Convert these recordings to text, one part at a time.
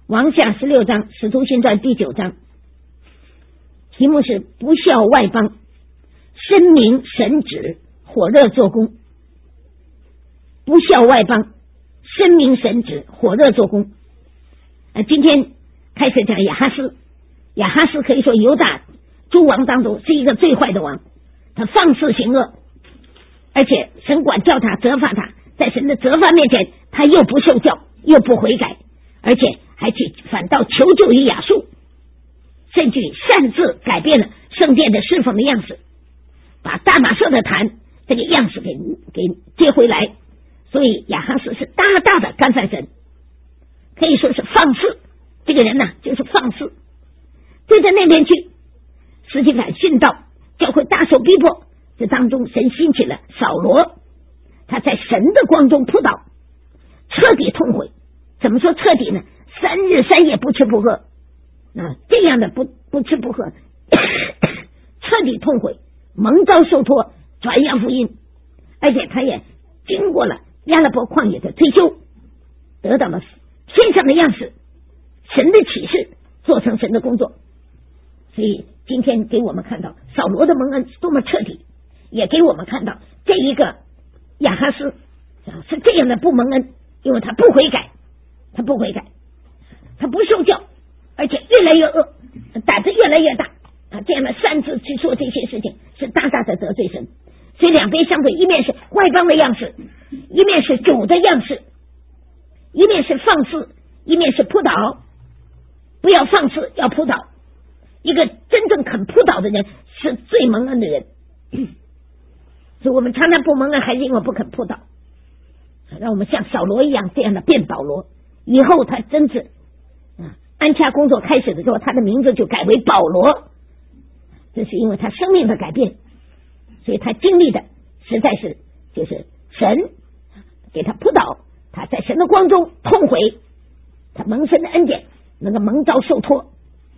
王下16章，使徒行传第9章，题目是不孝外邦，申明神旨，火热做工。不孝外邦，申明神旨，火热做工。今天开始讲亚哈斯。亚哈斯可以说犹大诸王当中是一个最坏的王，他放肆行恶，而且神管教他，责罚他，在神的责罚面前他又不受教，又不悔改，而且还去反倒求救于亚述，甚至擅自改变了圣殿的侍奉的样式，把大马色的坛这个样式给接回来。所以亚哈斯是大大的干犯神，可以说是放肆。这个人呢，就是放肆，对着那边去。司提反殉道，教会大受逼迫，这当中神兴起了扫罗，他在神的光中扑倒，彻底痛悔。怎么说彻底呢？3日3夜不吃不喝，这样的不吃不喝彻底痛悔，蒙召受托，传扬福音，而且他也经过了亚拉伯旷野的推修，得到了天上的样式，神的启示，做成神的工作。所以今天给我们看到扫罗的蒙恩多么彻底，也给我们看到这一个亚哈斯是这样的不蒙恩，因为他不悔改，他不受教，而且越来越恶，胆子越来越大，这样的擅自去做这些事情，是大大的得罪神。所以两边相对，一面是外邦的样式，一面是主的样式，一面是放肆，一面是扑倒。不要放肆，要扑倒。一个真正肯扑倒的人是最蒙恩的人。所以我们常常不蒙恩，还是因为不肯扑倒。让我们像扫罗一样这样的变保罗，以后他真是安插工作开始的时候，他的名字就改为保罗，这是因为他生命的改变。所以他经历的实在是就是神给他扑倒，他在神的光中痛悔，他蒙神的恩典，能够蒙召受托。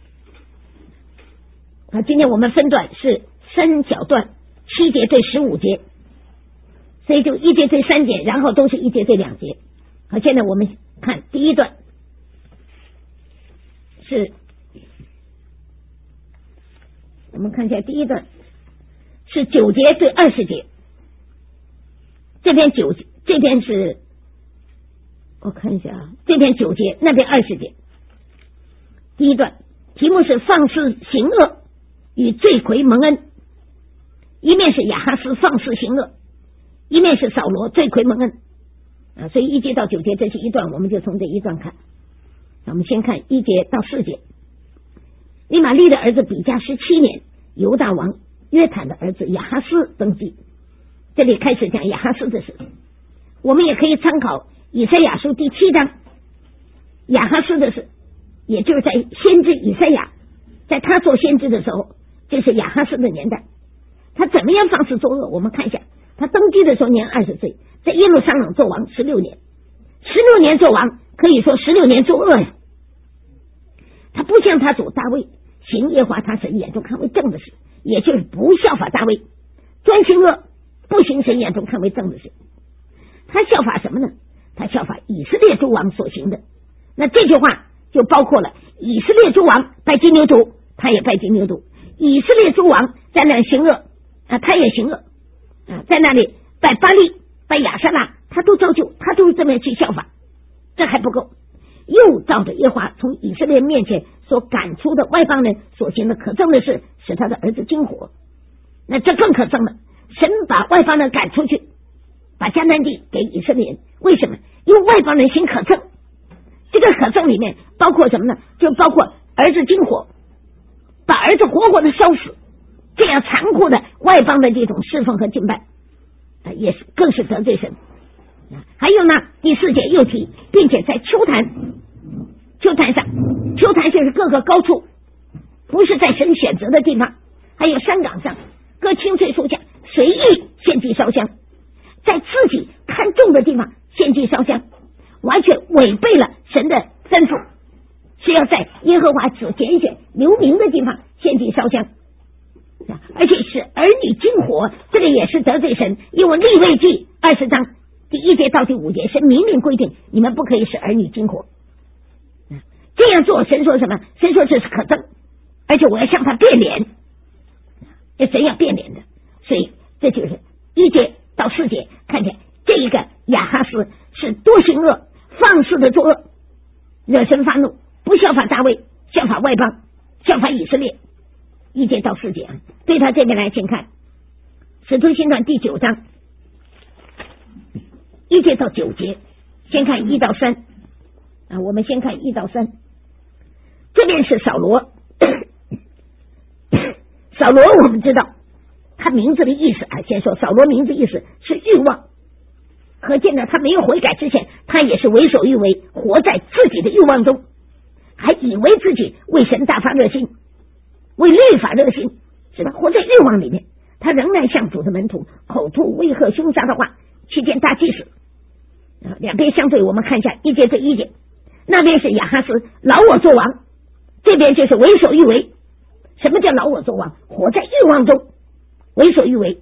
今天我们分段是3小段，7节对15节，所以就1节对3节，然后都是1节对2节。好，现在我们看第一段是，我们看一下第一段是9节对20节，这边是我看一下这边9节，那边20节。第一段题目是放肆行恶与罪魁蒙恩，一面是亚哈斯放肆行恶，一面是扫罗罪魁蒙恩所以1节到9节这是一段，我们就从这一段看。我们先看1节到4节。利玛利的儿子比加17年，犹大王约坦的儿子亚哈斯登基。这里开始讲亚哈斯的事，我们也可以参考以赛亚书第7章亚哈斯的事，也就是在先知以赛亚在他做先知的时候，这是亚哈斯的年代。他怎么样放肆作恶？我们看一下，他登基的时候年20岁，在耶路撒冷做王16年，16年做王，可以说16年作恶呀。他不像他主大卫行耶和华他神眼中看为正的事，也就是不效法大卫，专行恶，不行神眼中看为正的事。他效法什么呢？他效法以色列诸王所行的。那这句话就包括了以色列诸王拜金牛犊，他也拜金牛犊；以色列诸王在那里行恶他也行恶在那里拜巴利拜亚沙拉，他都照旧，他都这么去效法。这还不够，又照着耶和华从以色列面前所赶出的外邦人所行的可憎的事，使他的儿子惊火。那这更可憎了，神把外邦人赶出去，把迦南地给以色列人，为什么？因为外邦人行可憎。这个可憎里面包括什么呢？就包括儿子惊火，把儿子活活的烧死，这样残酷的外邦的这种侍奉和敬拜也是更是得罪神。还有呢，第4节又提，并且在丘坛上，丘坛就是各个高处，不是在神选择的地方，还有山岗上各青翠树下随意献祭烧香，在自己看重的地方献祭烧香，完全违背了神的吩咐，是要在耶和华所拣选留名的地方献祭烧香，而且是儿女惊火，这个也是得罪神。因为利未记20章第1节到第5节，神明令规定你们不可以使儿女惊火，这样做，神说什么？神说这是可憎，而且我要向他变脸，神要变脸的。所以这就是1节到4节，看见这一个亚哈斯是多行恶，放肆的作恶，惹神发怒，不效法大卫，效法外邦，效法以色列。1节到4节，对他这边来，请看使徒行传第9章1节到9节，先看1到3啊，我们先看1到3。这边是扫罗，扫罗我们知道他名字的意思啊，先说扫罗名字意思是欲望，可见呢他没有悔改之前，他也是为所欲为，活在自己的欲望中，还以为自己为神大发热心，为律法热心，是吧？活在欲望里面，他仍然向主的门徒口吐威吓凶杀的话，去见大祭司。两边相对，我们看一下1节对1节，那边是亚哈斯老我作王，这边就是为所欲为。什么叫老我作王？活在欲望中，为所欲为。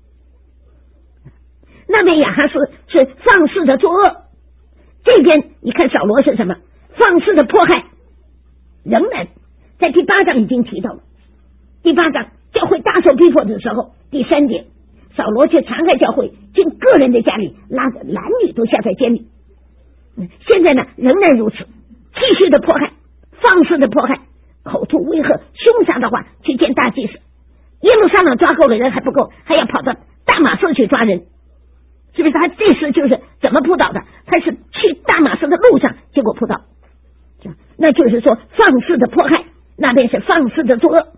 那边亚哈斯是放肆的作恶，这边你看扫罗是什么？放肆的迫害。仍然在第8章已经提到了，第8章教会大受逼迫的时候，第3节扫罗却残害教会，进个人的家里，拉着男女都下在监里。现在呢仍然如此，继续的迫害，放肆的迫害，口吐威吓凶杀的话，去见大祭司。耶路撒冷抓够了人还不够，还要跑到大马色去抓人，是不是？他这次就是怎么扑倒的？他是去大马色的路上，结果扑倒，那就是说放肆的迫害，那边是放肆的作恶。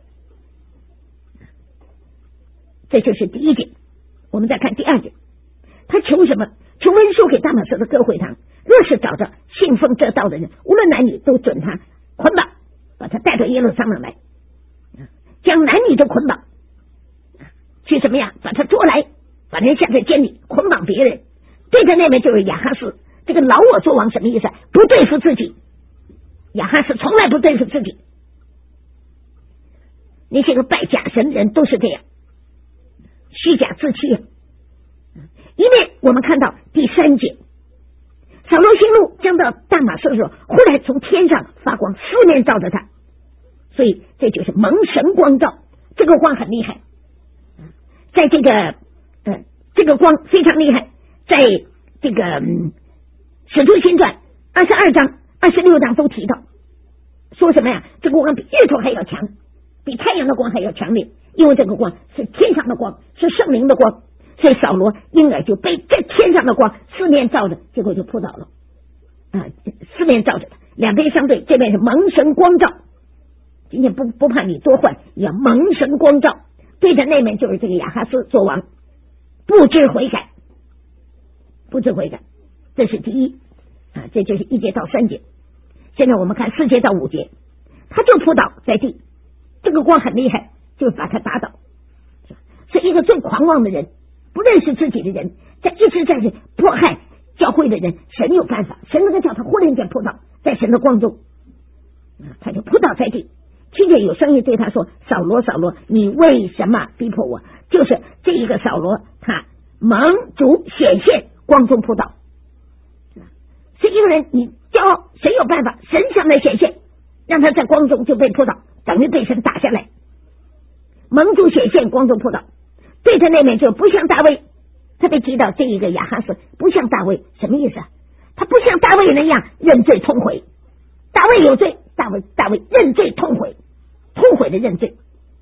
这就是第1节。我们再看第2节，他求什么？求文书给大马色的各会堂，若是找着信奉这道的人，无论男女，都准他捆绑，把他带到耶路撒冷来，将男女的捆绑，去什么呀？把他捉来，把人下在监里，捆绑别人。对着那边就是亚哈斯，这个老我作王什么意思？不对付自己。亚哈斯从来不对付自己，那些个拜假神的人都是这样，虚假自欺。因为我们看到第3节，扫罗心怒将到大马色的时候，忽然从天上发光，四面照着他，所以这就是蒙神光照。这个光很厉害，在这个这个光非常厉害，在这个使徒行传22章26章都提到，说什么呀？这个光比日头还要强，比太阳的光还要强烈，因为这个光是天上的光，是圣灵的光，所以扫罗因而就被这天上的光四面照着，结果就扑倒了啊！四面照着他，两边相对，这边是蒙神光照。今天不怕你多坏，要蒙神光照。对着那面就是这个亚哈斯做王，不知悔改，不知悔改，这是第一啊，这就是1节到3节。现在我们看4节到5节，他就扑倒在地，这个光很厉害，就把他打倒。是一个最狂妄的人，不认识自己的人，一直在这迫害教会的人，神有办法，神能够叫他忽然间扑倒在神的光中，他就扑倒在地。听见有声音对他说：“扫罗，扫罗，你为什么逼迫我？”就是这一个扫罗，他蒙主显现，光中扑倒。是一个人，你骄傲，神有办法，神向他显现，让他在光中就被扑倒，等于被神打下来。蒙主显现，光中扑倒。对他那面就不像大卫，特别提到这一个亚哈斯不像大卫，什么意思啊？他不像大卫那样认罪痛悔。大卫有罪，大卫认罪痛悔，痛悔的认罪。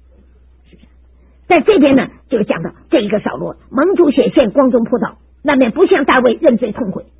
在这边呢，就讲到这一个扫罗蒙主显现，光中扑倒，那面不像大卫认罪痛悔。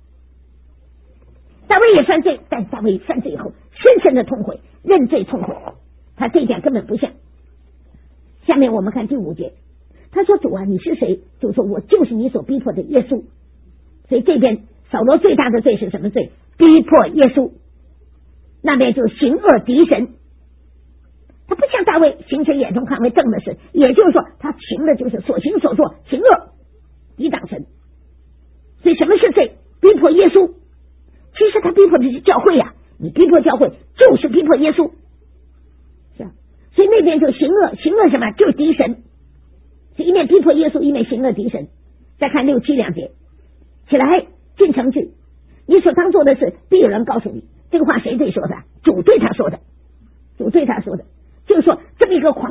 大卫也犯罪，但大卫犯罪以后深深的痛悔，认罪痛悔，他这一点根本不像。下面我们看第5节，他说：“主啊，你是谁？”主说：“我就是你所逼迫的耶稣。”所以这边扫罗最大的罪是什么罪？逼迫耶稣。那边就行恶敌神，他不像大卫行神眼中看为正的事，也就是说他行的就是所行所作行恶，抵挡神。所以什么是罪？逼迫耶稣。其实他逼迫的是教会呀，你逼迫教会就是逼迫耶稣，是吧？所以那边就行恶，行恶什么？就是敌神，是一面逼迫耶稣，一面行恶敌神。再看6、7两节，起来进城去，你所当做的事必有人告诉你。这个话谁对说的？主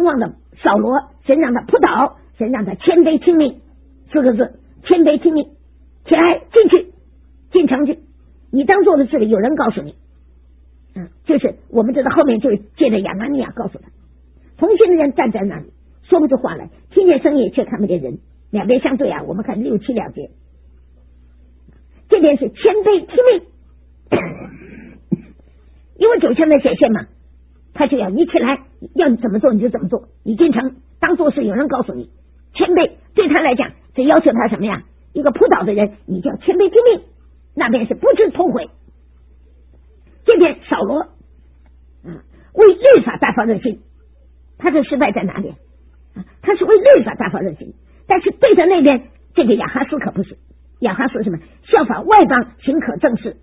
狂妄的扫罗，神让他扑倒，神让他谦卑听命，4个字，谦卑听命，起来进去，进城去，你当做的事有人告诉你，就是我们知道后面就是借着亚拿尼亚告诉他，同行的人站在那里说不出话来，听见声音却看不见人，两边相对啊，我们看6、7、2节，这边是谦卑听命，因为主现在显现嘛，他就要你起来，要你怎么做你就怎么做，你进城当做是有人告诉你，谦卑对他来讲只要求他什么呀？一个扑倒的人，你就要谦卑听命，那边是不知痛悔。这边扫罗为律法大发热心，他的失败在哪里？他是为律法大发热心，但是对着那边这个亚哈斯可不是，亚哈斯什么？效法外邦行可正事，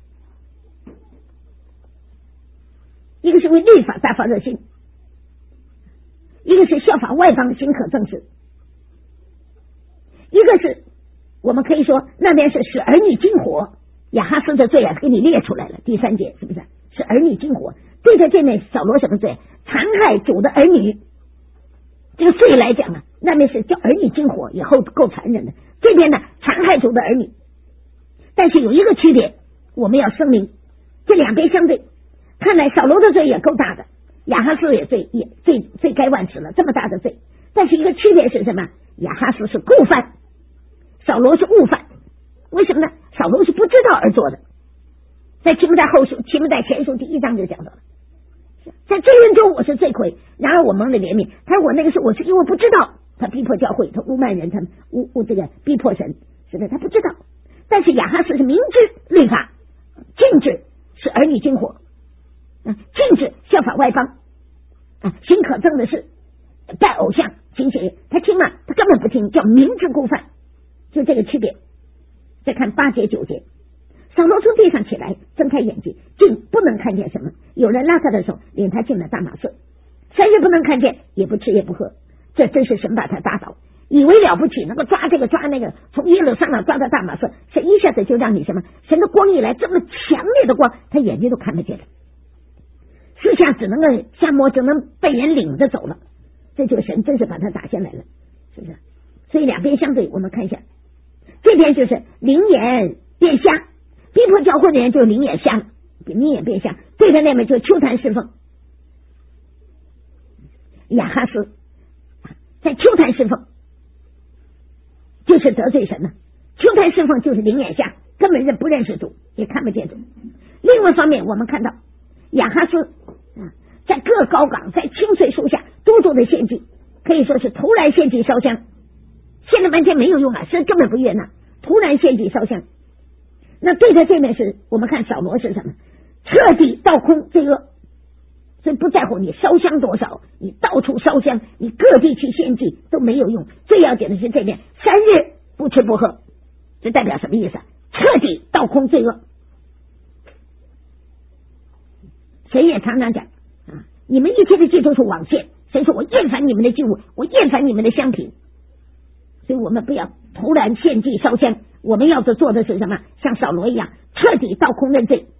一个是为律法大发热心，一个是效法外邦行可正事，一个是我们可以说那边是使儿女惊火，亚哈斯的罪给你列出来了，第3节是不是？是儿女惊火，对着这面扫罗什么罪？残害主的儿女，这个罪来讲那边是叫儿女惊火，以后够残忍的，这边呢残害主的儿女，但是有一个区别，我们要声明，这两边相对，看来扫罗的罪也够大的，亚哈斯也罪该万死了，这么大的罪，但是一个区别是什么？亚哈斯是故犯，扫罗是误犯，为什么呢？扫罗是不知道而做的，在提摩太前书第1章就讲到了，在罪人中我是罪魁，然而我蒙了怜悯，他说我那个时候我是因为不知道，他逼迫教会，他污慢人，他这个逼迫神，是的，他不知道，但是亚哈斯是明知律法，禁止是儿女惊火，禁止效法外邦，行可憎的事，拜偶像行邪，他听了他根本不听，叫明知故犯，就这个区别。再看8节9节，扫罗从地上起来，睁开眼睛，竟不能看见什么，有人拉他的手，领他进了大马色，3日不能看见，也不吃也不喝，这真是神把他打倒，以为了不起，能够抓这个抓那个，从耶路撒冷抓到大马色，神一下子就让你什么？神的光一来，这么强烈的光，他眼睛都看不见了，四下只能够瞎摸，只能被人领着走了，这就是神真是把他打下来了，是不是？所以两边相对，我们看一下，这边就是灵眼变瞎，逼迫教会的人就灵眼瞎，灵眼变瞎，对着那边就秋坛侍奉，亚哈斯在秋坛侍奉就是得罪神了，秋坛侍奉就是灵眼瞎，根本不认识主，也看不见主。另外一方面，我们看到亚哈斯在各高岗，在青翠树下多多的献祭，可以说是突然献祭烧香，献了半天没有用啊，神根本不悦纳，突然献祭烧香。那对着这面是我们看扫罗是什么？彻底倒空罪恶，所以不在乎你烧香多少，你到处烧香，你各地去献祭都没有用，最要紧的是这边3日不吃不喝，这代表什么意思？彻底倒空罪恶。神也常常讲你们一切的祭都是枉献，神说我厌烦你们的祭物，我厌烦你们的香品，所以我们不要突然献祭烧香，我们要做的是什么？像扫罗一样彻底倒空认罪。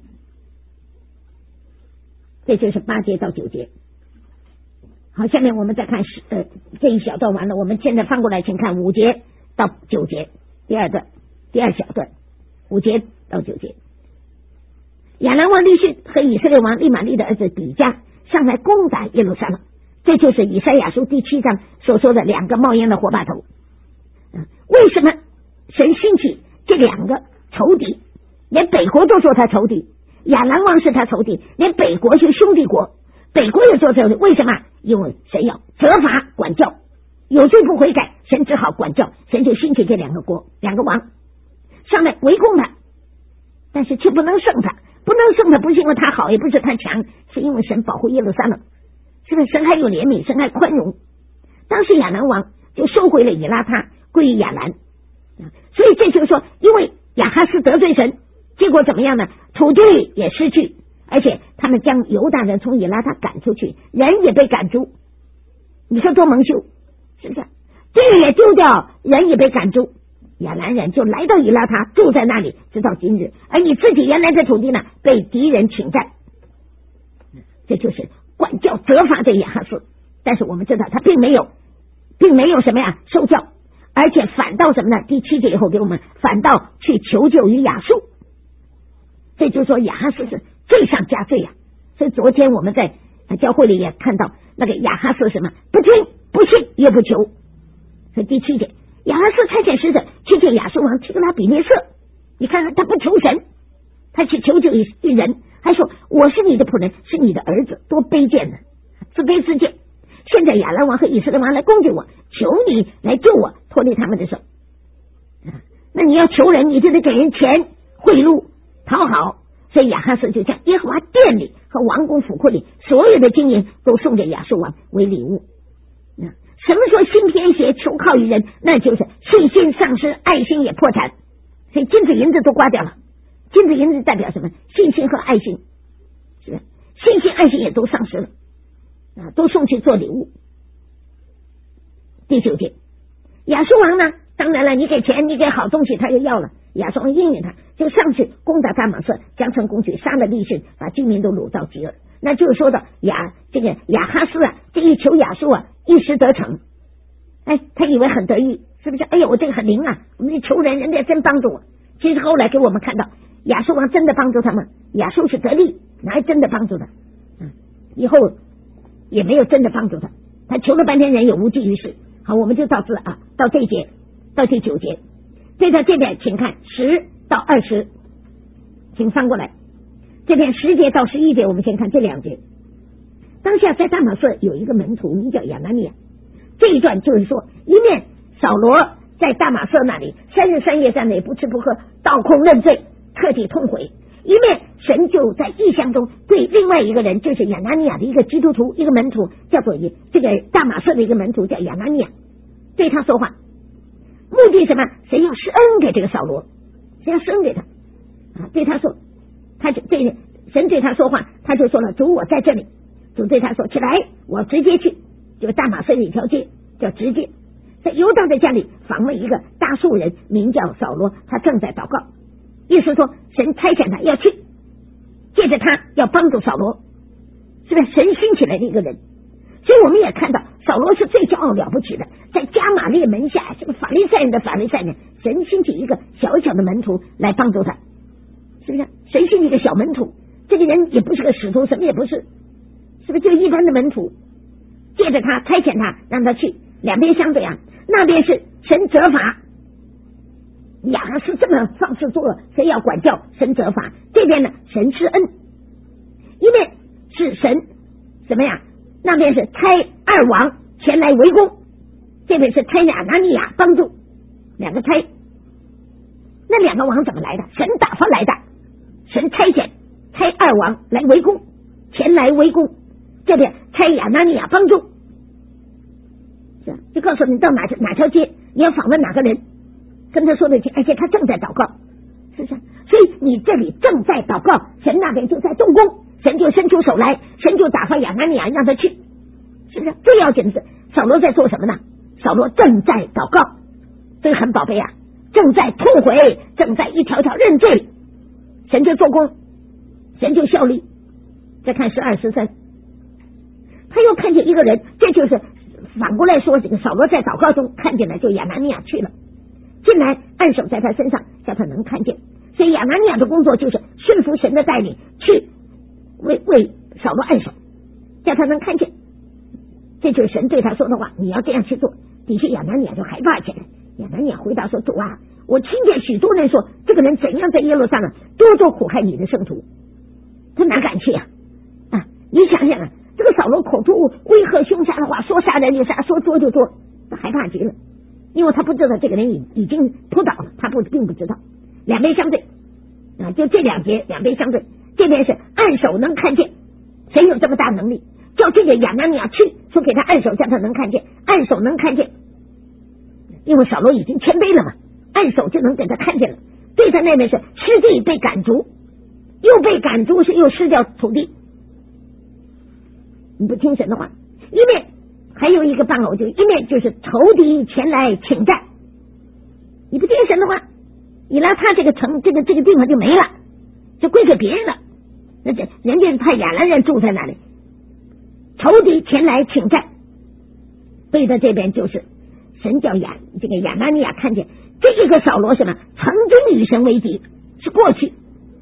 这就是8节到9节。好，下面我们再看这一小段完了，我们现在翻过来请看5节到9节，第二小段5节到9节。亚兰王利逊和以色列王利玛利的儿子比加上来攻打耶路撒冷，这就是以赛亚书第7章所说的2个冒烟的火把头。为什么神兴起这2个仇敌？连北国都说他仇敌，亚兰王是他仇敌，连北国是兄弟国，北国也做仇敌。为什么？因为神要责罚管教，有罪不悔改，神只好管教，神就兴起这2个王上来围攻他，但是却不能胜他。不能胜他不是因为他好，也不是他强，是因为神保护耶路撒冷，是不是？神还有怜悯，神还宽容。当时亚兰王就收回了以拉他，归于亚兰，所以这就是说，因为亚哈斯得罪神，结果怎么样呢？土地也失去，而且他们将犹大人从以拉他赶出去，人也被赶出，你说多蒙羞，是不是？地也丢掉，人也被赶出，亚兰人就来到以拉他，住在那里直到今日，而你自己原来的土地呢，被敌人侵占。这就是管教责罚这亚哈斯， 但是我们知道他并没有什么呀受教，而且反倒什么呢？第7节以后给我们反倒去求救于亚述，这就是说亚哈斯是罪上加罪呀。所以昨天我们在教会里也看到那个亚哈斯什么不听不信也不求。所以第7节，亚哈斯差遣使者去见亚述王提格拉比列色，你看看他不求神，他去求救于人，还说我是你的仆人，是你的儿子，多卑贱呢，自卑自贱。现在亚兰王和以色列王来攻击我，求你来救我，脱离他们的手。那你要求人，你就得给人钱贿赂讨好。所以亚哈斯就将耶和华殿里和王宫府库里所有的金银都送给亚述王为礼物。什么说心偏斜求靠于人，那就是信心丧失，爱心也破产。所以金子银子都刮掉了，金子银子代表什么？信心和爱心，是吧？信心爱心也都丧失了，都送去做礼物。第9节，亚述王呢，当然了，你给钱你给好东西他就要了，亚述王应允他，就上去攻打大马色，将城攻取，杀了利汛，把居民都掳到极恶。那就是说的这个亚哈斯啊，这一求亚述啊，一时得逞。他以为很得意，是不是？哎呦，我这个很灵啊，我们求人，人家真帮助我。其实后来给我们看到，亚述王真的帮助他们，亚述是得利，哪还真的帮助他？以后也没有真的帮助他，他求了半天人也无济于事。好，我们就到这到这一节，到第9节。这在这边请看10到20，请翻过来。这边10节到11节，我们先看这2节。当下在大马色有一个门徒名叫亚拿尼亚，这一段就是说，一面扫罗在大马色那里3日3夜在那里不吃不喝，倒空认罪，彻底痛悔，一面神就在异象中对另外一个人，就是亚拿尼亚的一个基督徒，一个门徒，叫做这个大马色的一个门徒叫亚拿尼亚，对他说话，目的什么？谁要施恩给这个扫罗，谁要施恩给他对他说，他就对神对他说话，他就说了，主我在这里。主对他说，起来，我直接去。就大马色的一条街叫直街，在犹大的家里访问一个大数人，名叫扫罗，他正在祷告，意思说神差遣他要去，借着他要帮助扫罗，是不是神兴起来的一个人？所以我们也看到扫罗是最骄傲了不起的，在加玛列门下，这个法利赛人的法利赛人，神兴起一个小小的门徒来帮助他，是不是？神兴起一个小门徒，这个人也不是个使徒，什么也不是，是不是就一般的门徒？借着他差遣他，让他去，两边相对那边是神责罚，亚哈斯这么放肆作恶，谁要管教？神责罚。这边呢，神施恩，一面是神什么呀？那边是差二王前来围攻，这边是差亚拿尼亚帮助，两个差。那两个王怎么来的？神打发来的，神差遣差二王来围攻，前来围攻，这边差亚拿尼亚帮助，就告诉你到哪条街，你要访问哪个人，跟他说的去，而且他正在祷告，是不是？所以你这里正在祷告，神那边就在动工，神就伸出手来，神就打发亚拿尼亚让他去，是不是？最要紧的是扫罗在做什么呢？扫罗正在祷告，这个很宝贝正在痛悔，正在一条条认罪，神就做工，神就效力。再看12、13，他又看见一个人，这就是反过来说，这个扫罗在祷告中看见了，就亚拿尼亚去了，进来按手在他身上，叫他能看见。所以亚拿尼亚的工作就是顺服神的带领，去为扫罗按手，叫他能看见。这就是神对他说的话，你要这样去做。底下亚拿尼亚就害怕起来。亚拿尼亚回答说，主啊，我听见许多人说这个人怎样在耶路撒冷多多苦害你的圣徒，他哪敢去你想想这个扫罗口出威吓凶杀的话，说杀人就杀，说捉就捉，他害怕极了，因为他不知道这个人已经扑倒了，他并不知道。两边相对就这两节两边相对，这边是按手能看见，谁有这么大能力？叫这个亚拿尼亚去，说给他按手，叫他能看见，按手能看见，因为扫罗已经谦卑了嘛，按手就能给他看见了。对他那边是失地被赶逐，又被赶逐是又失掉土地，你不听神的话，一面还有一个伴偶，就一面就是仇敌前来请战，你不听神的话，你拿他这个城这个地方就没了，就归给别人了，那人家派亚兰人住在那里，仇敌前来请战， 对的这边就是神叫亚拿尼亚看见这一个扫罗什么曾经与神为敌，是过去。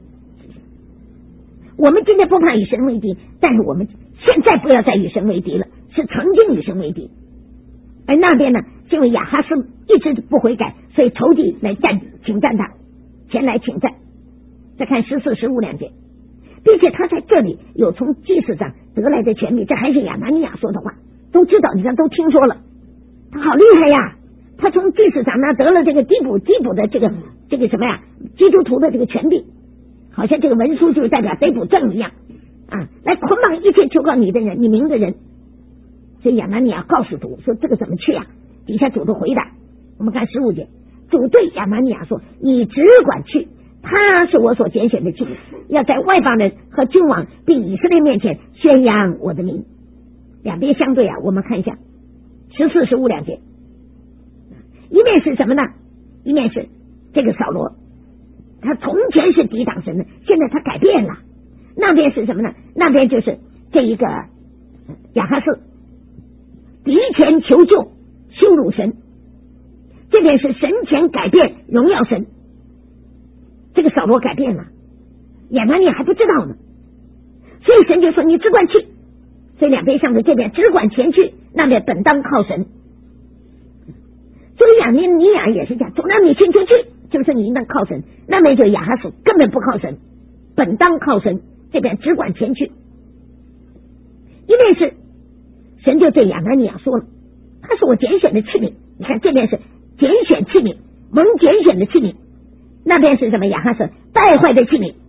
我们今天不怕与神为敌，但是我们现在不要再与神为敌了，是曾经与神为敌。而那边呢，因为亚哈斯一直不悔改，所以仇敌来请战他，前来请战。再看14、15两节，并且他在这里有从祭司长得来的权柄，这还是亚拿尼亚说的话，都知道，你看都听说了，他好厉害呀！他从祭司长那得了这个缉捕的这个什么呀，基督徒的这个权柄，好像这个文书就是代表逮捕证一样啊，来捆绑一切求告你的人，你名的人。所以亚拿尼亚告诉主说这个怎么去啊？底下主的回答，我们看15节，主对亚拿尼亚说：“你只管去，他是我所拣选的器皿，要在外邦人和君王并以色列面前宣扬我的名。”两边相对啊，我们看一下14、15两节，一面是什么呢？一面是这个扫罗，他从前是抵挡神的，现在他改变了。那边是什么呢？那边就是这一个亚哈斯敌前求救羞辱神，这边是神前改变荣耀神。这个扫罗改变了，亚拿尼亚还不知道呢，所以神就说你只管去。所以两边相对，这边只管前去，那边本当靠神。所以亚拿尼亚也是这样，主让你先去，就是你应当靠神。那边就亚哈斯根本不靠神，本当靠神，这边只管前去。一面是神就对亚拿尼亚说了，他是我拣选的器皿。你看这边是拣选器皿，蒙拣选的器皿，那边是什么？亚哈斯败坏的器皿。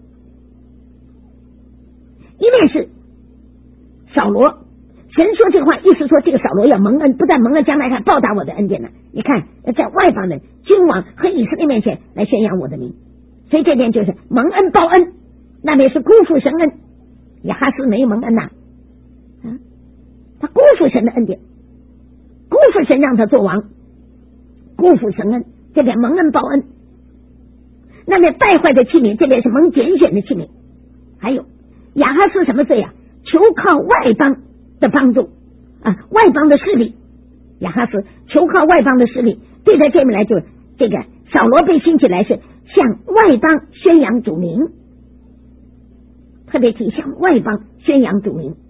一面是扫罗，神说这个话，意思说这个扫罗要蒙恩，不但蒙恩，将来还报答我的恩典呢。你看，在外邦人、君王和以色列面前来宣扬我的名，所以这边就是蒙恩报恩，那边是辜负神恩。亚哈斯没有蒙恩呐，他辜负神的恩典，辜负神让他做王，辜负神恩。这边蒙恩报恩，那边败坏的器皿，这边是蒙拣选的器皿。还有亚哈斯什么罪啊？求靠外邦的帮助啊，外邦的势力。亚哈斯求靠外邦的势力，对在这边来就这个扫罗被兴起来是向外邦宣扬主名，特别提向外邦宣扬主名。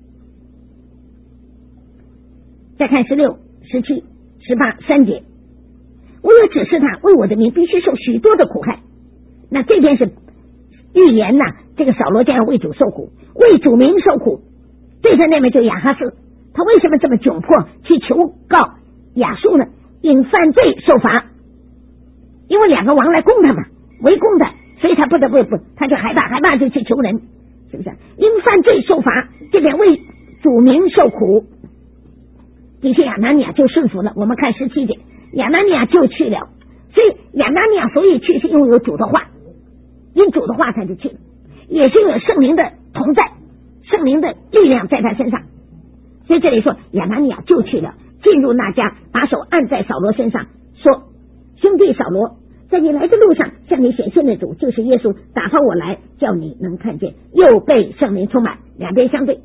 再看16、17、18、3节，我有指示他为我的名必须受许多的苦害。那这边是预言呐，这个扫罗将要为主受苦，为主名受苦。对着那边就亚哈斯，他为什么这么窘迫去求告亚述呢？因犯罪受罚，因为两个王来攻他嘛，围攻他，所以他不得不他就害怕就去求人，是不是？因犯罪受罚，这边为主名受苦。底下亚拿尼亚就顺服了。我们看17节，亚拿尼亚就去了。所以亚拿尼亚所以去是因为有主的话，因主的话他就去了，也是有圣灵的同在，圣灵的力量在他身上。所以这里说亚拿尼亚就去了，进入那家，把手按在扫罗身上，说：兄弟扫罗，在你来的路上向你显现的主就是耶稣，打发我来叫你能看见。又被圣灵充满。两边相对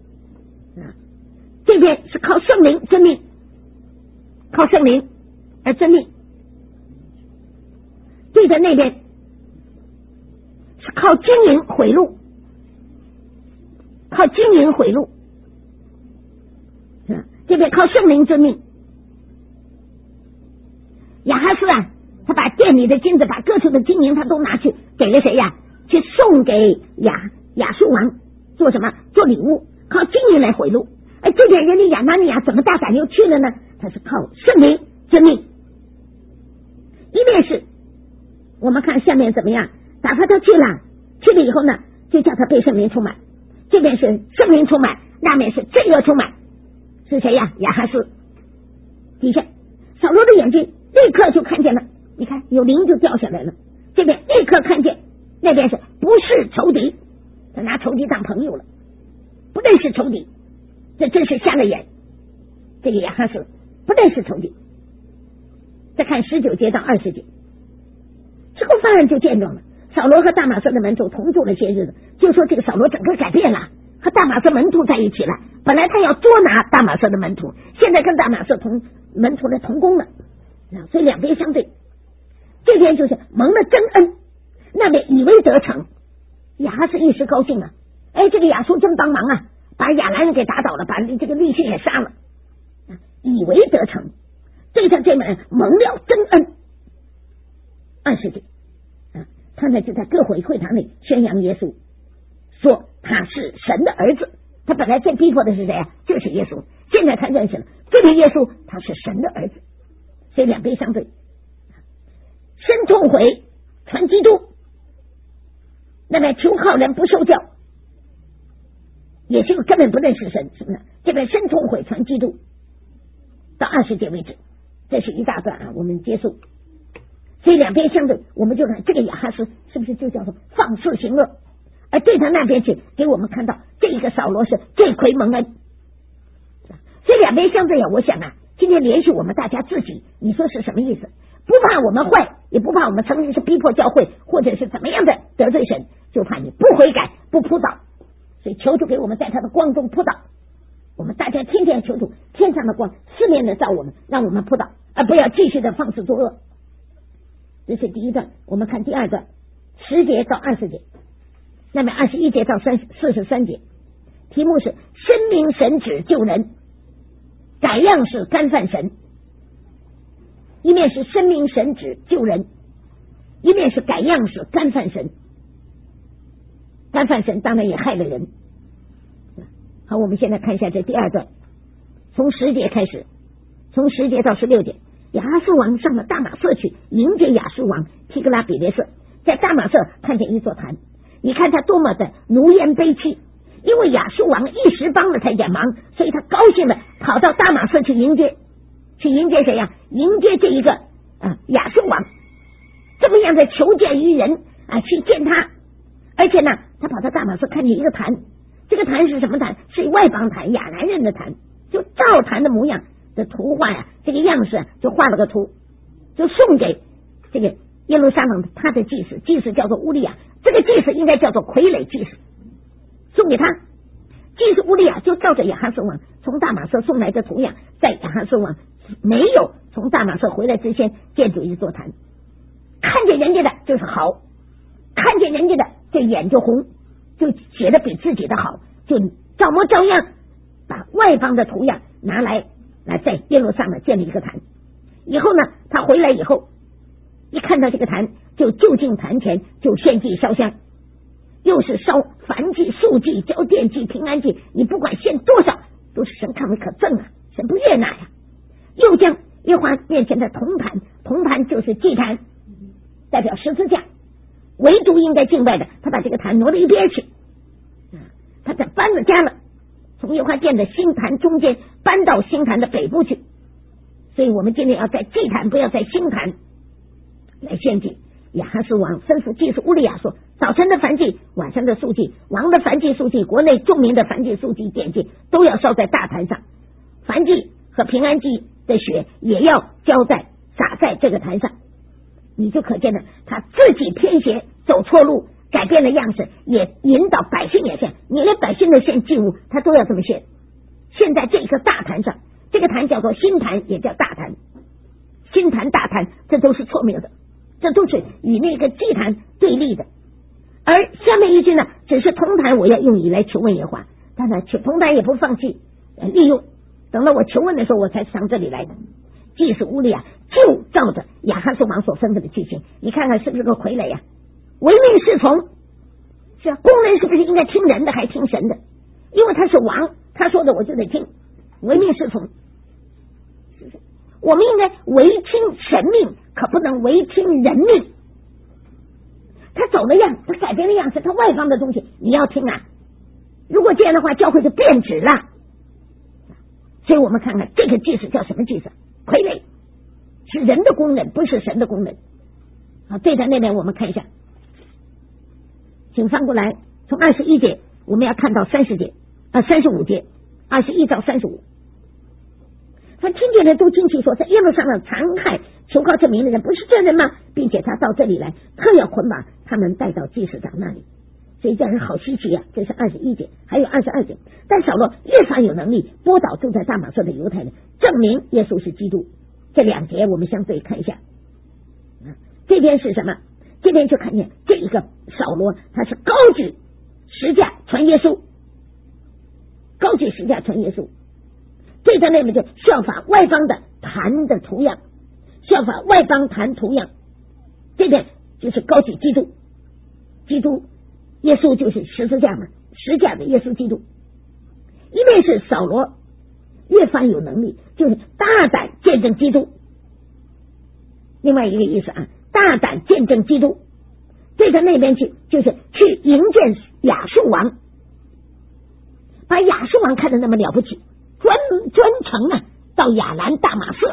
这边是靠圣灵真命，靠圣灵而真命。对着那边是靠经营毁路，靠经营毁路，这边靠圣灵真命。亚哈斯啊，他把店里的金子，把各处的金银他都拿去给了谁呀？去送给亚述王做什么？做礼物，靠金银来毁路。而这点人的亚拿尼亚怎么大胆又去了呢？他是靠圣灵真命。一面是我们看下面怎么样，打发他去了以后呢，就叫他被圣灵充满。这边是圣灵充满，那面是罪恶充满。是谁呀？亚哈斯。底下扫罗的眼睛立刻就看见了，你看有灵就掉下来了，这边立刻看见，那边是不是仇敌，他拿仇敌当朋友了，不认识仇敌，这真是瞎了眼。这个亚哈斯不认识仇敌。再看19节到20节，之后犯人就见状了，扫罗和大马色的门徒同住了些日子，就说这个扫罗整个改变了，和大马色门徒在一起了， 本来他要捉拿大马色的门徒，现在跟大马色门徒的同工了，所以两边相对。这边就是蒙了真恩，那边以为得逞，亚哈斯一时高兴了，这个亚述真帮忙啊，把亚兰人给打倒了，把这个利汛也杀了，以为得逞，对他这门蒙了真恩。20节他呢就在各会会堂里宣扬耶稣，说他是神的儿子。他本来最逼迫的是谁啊？就是耶稣。现在他认识了这个耶稣他是神的儿子，所以两边相对。申痛悔传基督，那么求靠人不受教，也是个根本不认识神，是不是？这边申痛悔传基督到20节为止，这是一大段啊，我们结束。所以两边相对，我们就看这个亚哈斯是不是就叫做放肆行恶，而对他那边去给我们看到这一个扫罗是罪魁蒙恩。所以两边相对啊，我想啊，今天联系我们大家自己，你说是什么意思？不怕我们坏，也不怕我们曾经是逼迫教会，或者是怎么样的得罪神，就怕你不悔改不扑倒。所以求主给我们在他的光中扑倒，我们大家天天求主天上的光四面的照我们，让我们扑倒，而不要继续的放肆作恶。这是第一段。我们看第二段10节到20节，那么21节到43节，题目是申明神旨救人，改样式干犯神。一面是申明神旨救人，一面是改样式干犯神。干犯神当然也害了人。好，我们现在看一下这第二段，从10节开始，从10节到16节。亚哈斯王上了大马色去迎接亚述王提格拉比列色，在大马色看见一座坛，你看他多么的奴颜悲戚，因为亚述王一时帮了他眼忙，所以他高兴的跑到大马色去迎接谁呀？迎接这一个亚述王，这么样的求见于人去见他。而且呢，他跑到大马色看见一个坛，这个坛是什么坛？是外邦坛，亚兰人的坛，就照坛的模样的图画呀，这个样式就画了个图，就送给这个耶路撒冷他的祭司，祭司叫做乌利亚，这个祭司应该叫做傀儡祭司，送给他。祭司乌利亚就照着亚哈斯王从大马色送来的图样，在亚哈斯王没有从大马色回来之前建筑一座坛，看见人家的就是好，看见人家的这眼就红，就写的比自己的好，就照模照样把外邦的图样拿来在耶路撒冷建立一个坛。以后呢，他回来以后一看到这个坛，就近坛前就献祭烧香，又是烧燔祭、素祭、交奠祭、平安祭，你不管献多少都是神看为可憎啊，神不悦纳呀。又将耶和华面前的铜坛就是祭坛，代表十字架，唯独应该敬拜的，他把这个坛挪到一边去，他把搬子加了，从耶和华建的新坛中间搬到新坛的北部去。所以我们今天要在祭坛，不要在新坛来献祭。亚哈斯王吩咐祭司乌利亚说，早晨的燔祭、晚上的素祭、王的燔祭、素祭、国内众民的燔祭、素祭、奠祭都要烧在大坛上，燔祭和平安祭的血也要洒在这个坛上。你就可见了他自己偏斜走错路，改变了样式，也引导百姓也献。你连百姓的献祭物他都要这么献。现在这个大坛上，这个坛叫做新坛，也叫大坛，新坛大坛这都是错谬的，这都是与那个祭坛对立的。而下面一句呢，只是铜坛我要用以来求问耶和华，但是铜坛也不放弃利用，等到我求问的时候我才上这里来的。祭司乌利亚就照着亚哈斯王所吩咐的去行，你看看是不是个傀儡呀？唯命是从，是啊，工人是不是应该听人的还听神的？因为他是王，他说的我就得听，唯命是从。我们应该唯听神命，可不能唯听人命。他走了样，他改变了样式，他外邦的东西你要听啊。如果这样的话，教会就变质了。所以我们看看这个祭司叫什么祭司？傀儡，是人的工人，不是神的工人。好，对在那边我们看一下，请翻过来，从21节我们要看到35节，21到35。他听见人都惊奇说，在耶路撒冷残害求告这名的人不是这人吗？并且他到这里来，特要捆绑他们带到祭司长那里。 所以这是好稀奇啊。这是21节，还有22节。但扫罗越发有能力拨倒住在大马色的犹太人，证明耶稣是基督。这2节我们相对看一下。这边是什么？这边就看见这一个扫罗，他是高举十架传耶稣，高举十架传耶稣。这个内面就效法外邦的坛的图样，效法外邦坛图样。这边就是高举基督，基督耶稣就是十字架嘛，十架的耶稣基督。一面是扫罗越发有能力，就是大胆见证基督。另外一个意思啊，大胆见证基督。这个那边去就是去迎见亚述王，把亚述王看得那么了不起，专程啊到亚兰大马色。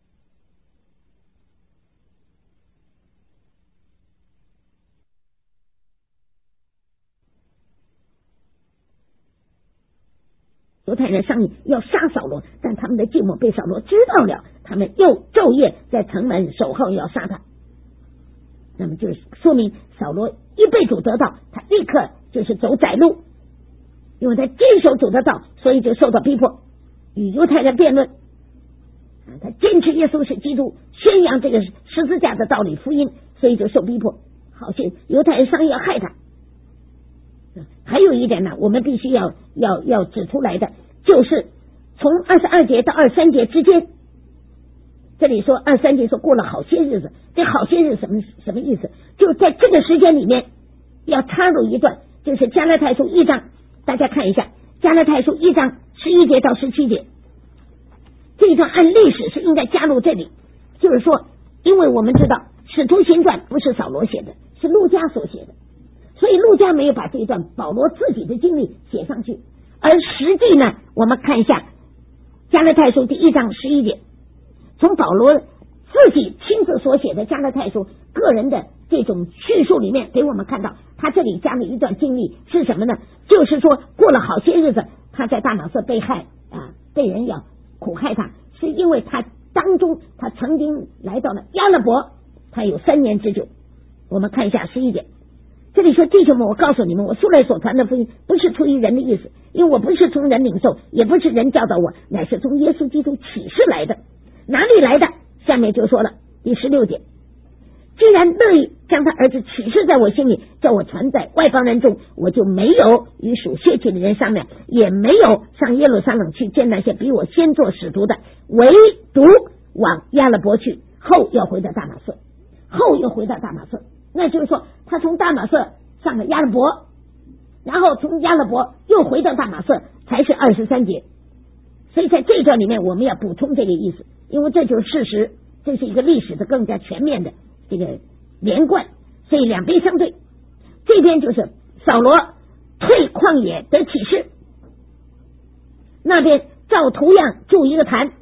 犹太人商议要杀扫罗，但他们的计谋被扫罗知道了，他们又昼夜在城门守候要杀他。那么就是说明扫罗一被主得到，他立刻就是走窄路，因为他坚守主得到，所以就受到逼迫，与犹太人辩论。他坚持耶稣是基督，宣扬这个十字架的道理福音，所以就受逼迫。好些犹太人商议要害他。还有一点呢，我们必须要指出来的，就是从22节到23节之间，这里说23节说过了好些日子，这好些日子什么意思？就在这个时间里面要插入一段，就是加拉太书1章，大家看一下加拉太书1章11节到17节，这一段按历史是应该加入这里。就是说，因为我们知道使徒行传不是扫罗写的，是路加所写的，所以路加没有把这一段保罗自己的经历写上去。而实际呢，我们看一下加拉太书第1章11节，从保罗自己亲自所写的加拉太书个人的这种叙述里面，给我们看到他这里加了一段经历是什么呢？就是说过了好些日子，他在大马色被害啊，被人要苦害他，是因为他当中他曾经来到了亚勒伯，他有3年之久。我们看一下11节，这里说弟兄们，我告诉你们，我素来所传的福音不是出于人的意思，因为我不是从人领受，也不是人教导我，乃是从耶稣基督启示来的。哪里来的？下面就说了第16节，既然乐意将他儿子启示在我心里，叫我传在外邦人中，我就没有与属血气的人商量，也没有上耶路撒冷去见那些比我先做使徒的，唯独往亚勒伯去，后要回到大马色，后又回到大马色。那就是说他从大马色上了亚勒伯，然后从亚勒伯又回到大马色，才是23节。所以在这一段里面我们要补充这个意思，因为这就是事实，这是一个历史的更加全面的这个连贯，所以两边相对。这边就是扫罗退旷野得启示，那边照图样筑一个坛，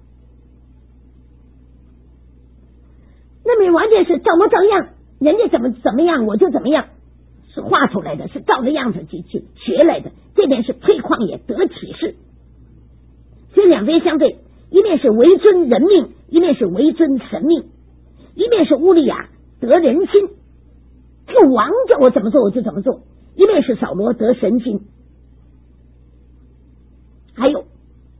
那边完全是照模照样，人家怎么样我就怎么样，是画出来的，是照着样子去学来的。这边是退旷野得启示，所以两边相对，一面是为尊人命，一面是为尊神命，一面是乌利亚得人心，这个王叫我怎么做我就怎么做，一面是扫罗得神心。还有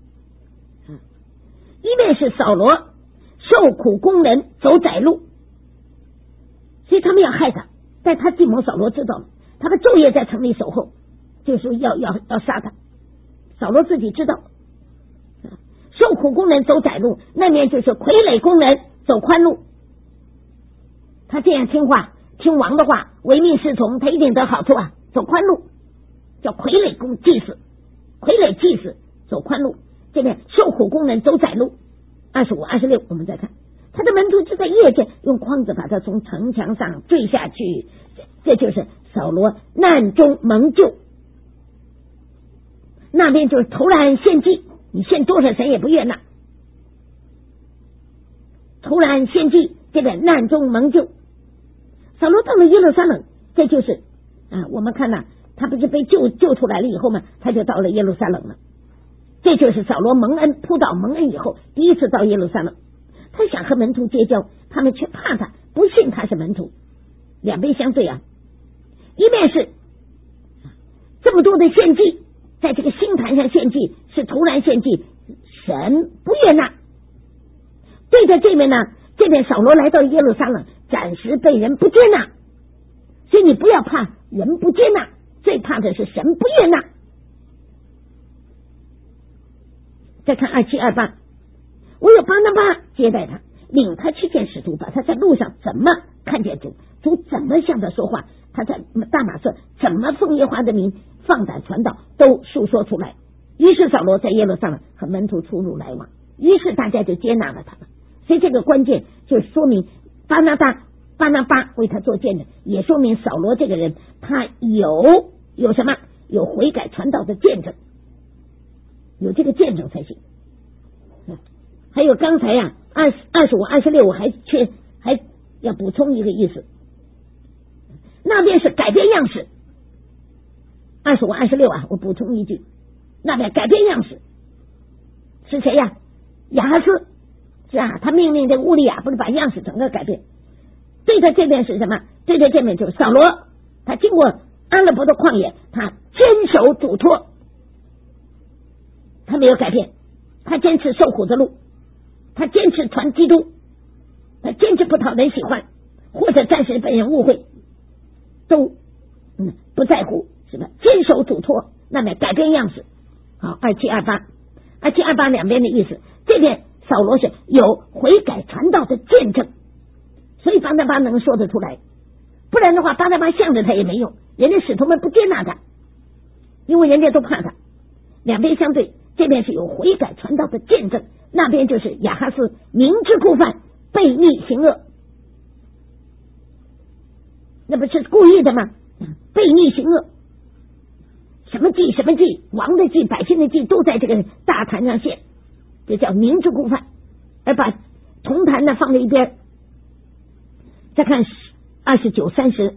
一面是扫罗受苦工人走窄路，所以他们要害他，但他计谋扫罗知道了，他们昼夜在城里守候，就是说要杀他。扫罗自己知道，受苦工人走窄路，那面就是傀儡工人走宽路。他这样听话，听王的话，唯命是从，他一定得好处啊，走宽路，叫傀儡祭司，傀儡祭司走宽路。这边受苦工人走窄路，25、26我们再看，他的门徒就在夜间用筐子把他从城墙上坠下去，这就是扫罗难中蒙救。那边就是突然献祭，你献多少神也不悦纳，突然献祭，这个难中蒙救。扫罗到了耶路撒冷，这就是我们看他不是被救出来了以后嘛，他就到了耶路撒冷了。这就是扫罗蒙恩扑倒蒙恩以后第一次到耶路撒冷，他想和门徒结交，他们却怕他，不信他是门徒。两边相对啊，一面是这么多的献祭，在这个新坛上献祭是突然献祭，神不悦纳。对着这边呢，这边扫罗来到耶路撒冷，暂时被人不接纳，所以你不要怕人不接纳，最怕的是神不悦纳。再看2728，我有巴拿巴接待他，领他去见使徒，把他在路上怎么看见主，主怎么向他说话，他在大马色怎么奉耶和华的名放胆传道，都述说出来。于是扫罗在耶路撒冷和门徒出入来往，于是大家就接纳了他了。所以这个关键就说明巴拿巴为他做见证，也说明扫罗这个人他有什么，有悔改传道的见证，有这个见证才行。还有刚才呀25、26我还要补充一个意思，那边是改变样式。25、26啊，我补充一句，那边改变样式是谁呀？亚哈斯，是啊，他命令这乌利亚不是把样式整个改变。对着这边是什么？对着这边就是扫罗，他经过阿勒伯的旷野，他坚守主托，他没有改变，他坚持受苦的路，他坚持传基督，他坚持不讨人喜欢，或者暂时被人误会，都不在乎，是吧？坚守主托，那么改变样式。好，2728两边的意思，这边扫罗是有悔改传道的见证，所以巴拿巴能说得出来，不然的话巴拿巴向着他也没用，人家使徒们不接纳他，因为人家都怕他。两边相对，这边是有悔改传道的见证，那边就是亚哈斯明知故犯，悖逆行恶，那不是故意的吗？悖逆行恶，什么祭什么祭，王的祭百姓的祭都在这个大坛上献，这叫明知故犯，而把铜坛呢放在一边。再看29、30，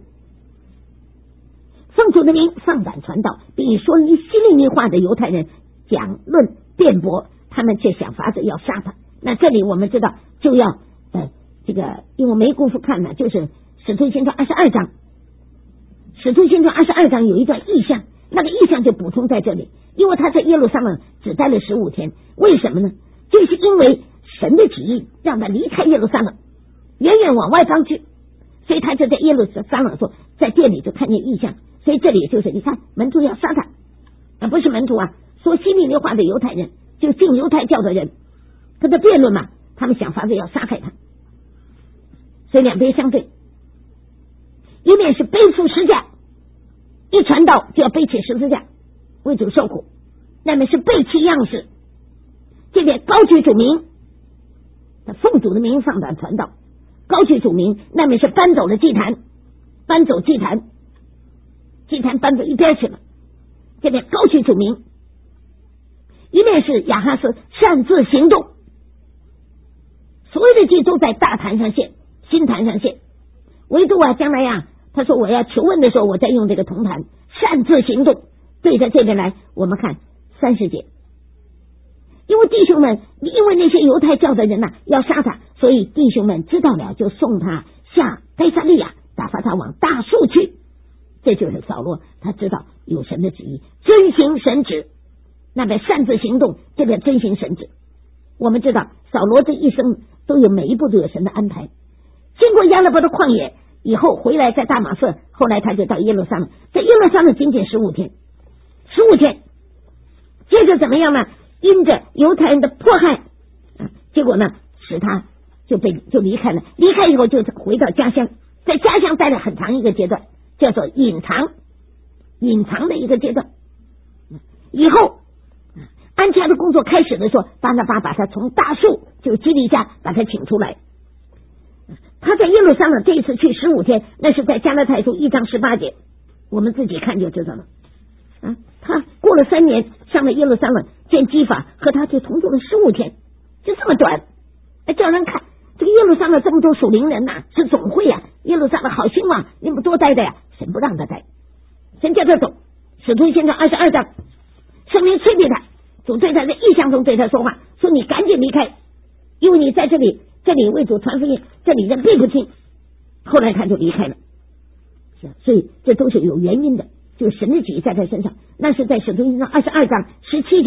奉主的名放胆传道，并说以希利尼话的犹太人讲论辩驳，他们却想法子要杀他。那这里我们知道就要这个，因为我没功夫看呢，就是使徒行传22章，使徒行传22章有一段异象，那个异象就补充在这里，因为他在耶路撒冷只待了15天，为什么呢？就是因为神的旨意让他离开耶路撒冷，远远往外方去，所以他就在耶路撒冷说，在店里就看见异象。所以这里就是你看门徒要杀他，不是门徒啊，说希利尼话的犹太人，就信犹太教的人，跟他辩论嘛，他们想法子要杀害他。所以两边相对，一面是背负十架，一传道就要背起十字架为主受苦，那面是背弃样式，这边高举主名，他奉主的名放胆传道，高举主名，那面是搬走了祭坛，搬走祭坛，祭坛搬到一边去了，这边高举主名，一面是亚哈斯擅自行动，所有的祭都在大坛上献，新坛上献，唯独将来呀，他说我要求问的时候，我再用这个铜坛擅自行动。对着这边来，我们看30节，因为弟兄们，因为那些犹太教的人要杀他，所以弟兄们知道了，就送他下该撒利亚，打发他往大树去。这就是扫罗，他知道有神的旨意，遵行神旨，那边擅自行动，这边遵行神旨。我们知道扫罗这一生都有每一步都有神的安排，经过亚勒伯的旷野以后回来，在大马色，后来他就到耶路撒冷，在耶路撒冷仅仅15天，接着怎么样呢？因着犹太人的迫害，结果呢使他就离开了，离开以后就回到家乡，在家乡待了很长一个阶段，叫做隐藏的一个阶段。以后安家的工作开始的时候，巴拿巴把他从大树就基利家把他请出来。他在耶路撒冷这一次去15天，那是在加拉太书1章18节，我们自己看就知道了。他过了3年上了耶路撒冷见基法，和他就同住了15天，就这么短，叫人看这个耶路撒冷这么多属灵人是总会耶路撒冷好兴旺，你们多待的神不让他待，神叫他走。使徒行传22章，圣灵催逼他，主对他在异象中对他说话，说你赶紧离开，因为你在这里为主传福音，这里人并不听。后来他就离开了，所以这都是有原因的。 就神的旨意在他身上，那是在使徒行传22章17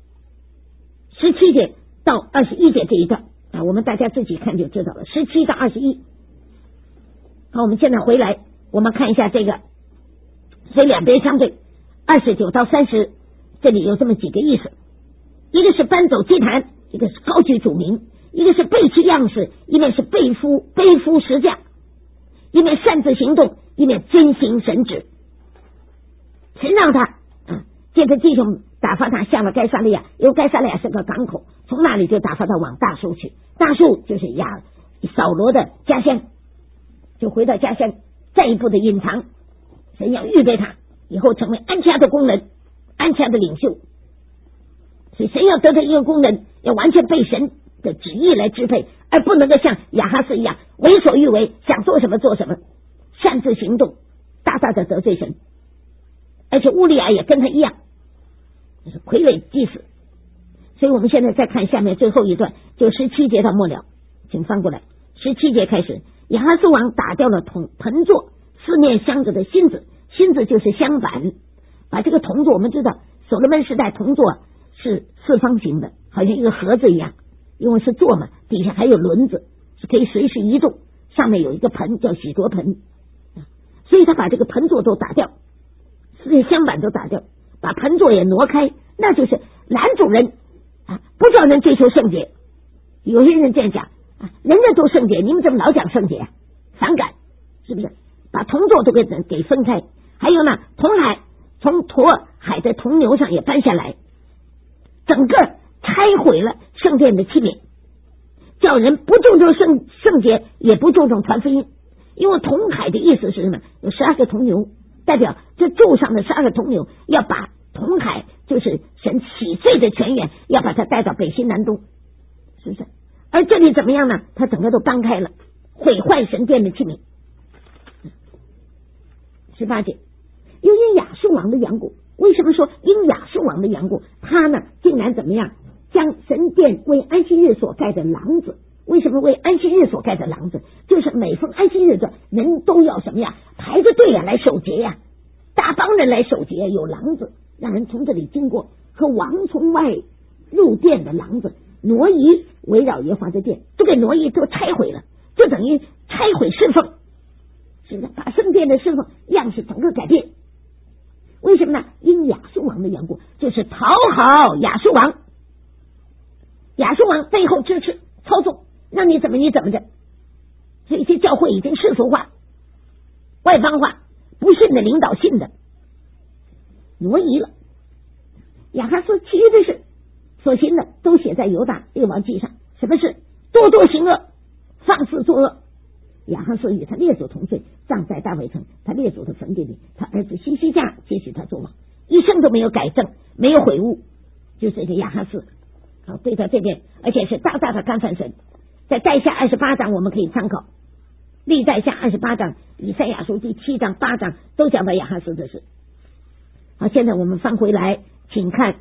节到21节这一段啊，我们大家自己看就知道了，17到21。好，我们现在回来，我们看一下这个，所以两边相对29到30，这里有这么几个意思，一个是搬走祭坛，一个是高举主名，一个是背弃样式，一面是背负十架，一面擅自行动，一面遵行神旨。神让他借着弟兄打发他下了该撒利亚，因为该撒利亚是个港口，从那里就打发他往大树去，大树就是扫罗的家乡，就回到家乡，再一步的隐藏，神要预备他以后成为安家的工人，安家的领袖。所以神要得到一个工人，要完全被神的旨意来支配，而不能够像亚哈斯一样为所欲为，想做什么做什么，擅自行动，大大的得罪神。而且乌利亚也跟他一样，就是傀儡祭司。所以我们现在再看下面最后一段，就17节到末了，请翻过来。17节开始，亚哈斯王打掉了盆座四面镶着的金子，金子就是镶板，把这个铜座，我们知道所罗门时代铜座是四方形的，好像一个盒子一样，因为是座嘛，底下还有轮子，是可以随时移动，上面有一个盆叫洗濯盆，所以他把这个盆座都打掉，四镶板都打掉，把盆座也挪开，那就是拦主人不叫人追求圣洁。有些人这样讲人家都圣洁，你们怎么老讲圣洁反感，是不是？把铜座都给分开。还有呢，铜海从驼海的铜牛上也搬下来，整个拆毁了圣殿的器皿，叫人不注重圣洁，也不注重传福音。因为铜海的意思是什么？有12个铜牛，代表这柱上的12个铜牛要把铜海，就是神洗罪的泉源，要把它带到北西南东，是不是？而这里怎么样呢？它整个都搬开了，毁坏神殿的器皿。18节，又因亚述王的缘故，为什么说因亚述王的缘故？他呢竟然怎么样？将神殿为安息日所盖的廊子，为什么为安息日所盖的廊子？就是每逢安息日的人都要什么呀？排着队来守节呀，大帮人来守节，有廊子让人从这里经过，和王从外入殿的廊子挪移，围绕耶和华的殿，都给挪移，都拆毁了，就等于拆毁侍奉，是不是？把圣殿的侍奉样式整个改变。为什么呢？因亚述王的缘故，就是讨好亚述王，亚述王背后支持操纵，让你怎么你怎么着。所以这教会已经世俗化、外邦化，不信的领导信的，挪移了。亚哈斯其余的事所行的都写在犹大列王记上。什么事？多多行恶，放肆作恶。亚哈斯与他列祖同罪，葬在大卫城他列祖的坟地里。他儿子西西家接续他做王，一生都没有改正，没有悔悟，就这个亚哈斯对他这边，而且是大大的干犯神。在代下28章我们可以参考，历代下28章、以赛亚书第7章、8章都讲到亚哈斯的事。好，现在我们翻回来，请看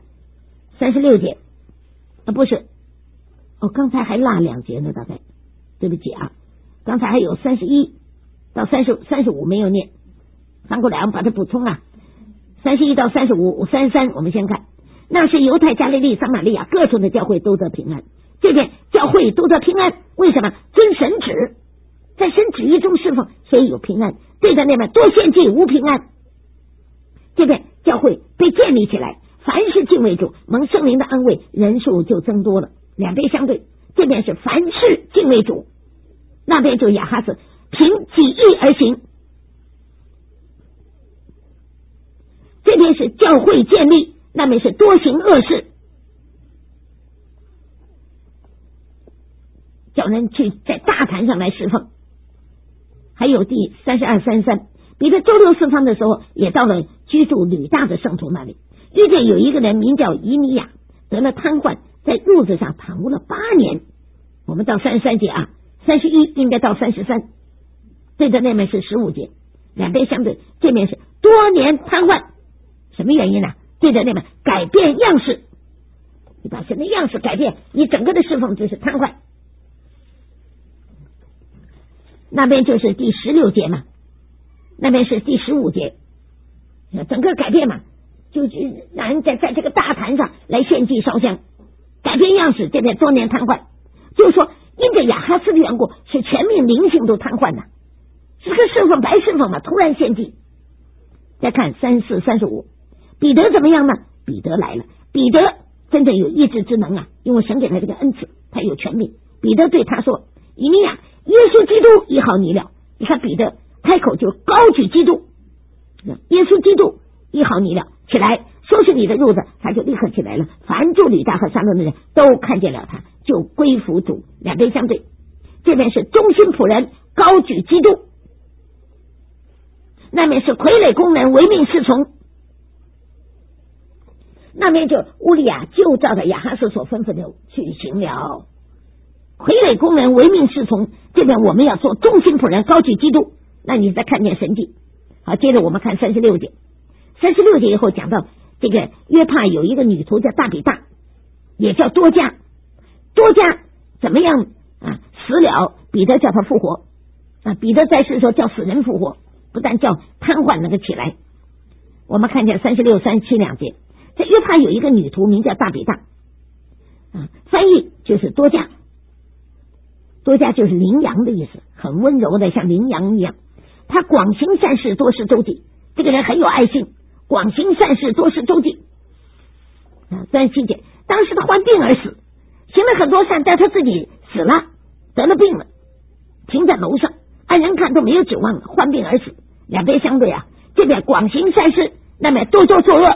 36节不是刚才还落2节呢，大概对不起刚才还有31到35没有念，翻过来我们把它补充31到35、33我们先看。那是犹太、加利利、撒玛利亚各处的教会都得平安。这边教会都得平安，为什么？遵神旨，在神旨意中侍奉，所以有平安。对着那边多献祭无平安。这边教会被建立起来，凡是敬畏主蒙圣灵的安慰，人数就增多了。两边相对，这边是凡是敬畏主，那边就亚哈斯凭己意而行。这边是教会建立，那边是多行恶事，叫人去在大坛上来侍奉。还有第32、33，彼得周六四方的时候，也到了居住吕大的圣徒那里，遇见有一个人名叫以米亚，得了瘫痪，在褥子上躺卧了8年。我们到33节31应该到33，对着那边是15节，两边相对，这面是多年瘫痪。什么原因呢？对着那边改变样式，你把神的样式改变，你整个的侍奉就是瘫痪。那边就是第16节嘛，那边是第15节。 整个改变嘛，就让人在这个大坛上来献祭烧香，改变样式。这边多年瘫痪，就是说因着亚哈斯的缘故，是全命灵性都瘫痪的，是个侍奉白侍奉嘛，突然献祭。再看34、35，彼得怎么样呢？彼得来了，彼得真的有意志之能啊，因为神给他这个恩赐，他有权柄。彼得对他说：以利亚，耶稣基督医好你了。你看彼得开口就高举基督，耶稣基督医好你了，起来收拾你的褥子，他就立刻起来了。凡住吕大和撒罗的人都看见了他，就归服主。两边相对，这边是忠心仆人高举基督，那边是傀儡工人唯命是从，那边就乌利亚就照着亚哈斯所吩咐的去行了。傀儡工人唯命是从，这边我们要做忠心仆人高举基督，那你再看见神迹。好，接着我们看36节，36节以后讲到这个约帕有一个女徒叫大比大，也叫多加。多加怎么样啊？死了，彼得叫他复活啊。彼得在世的时候叫死人复活，不但叫瘫痪那个起来。我们看见36、37两节，这约帕有一个女徒名叫大比大啊，翻译就是多加。多加就是羚羊的意思，很温柔的，像羚羊一样。他广行善事，多施周济。这个人很有爱心，广行善事，多施周济。37节，当时他患病而死，行了很多善，但他自己死了，得了病了，停在楼上，按人看都没有指望了，患病而死。两边相对啊，这边广行善事，那边多作恶；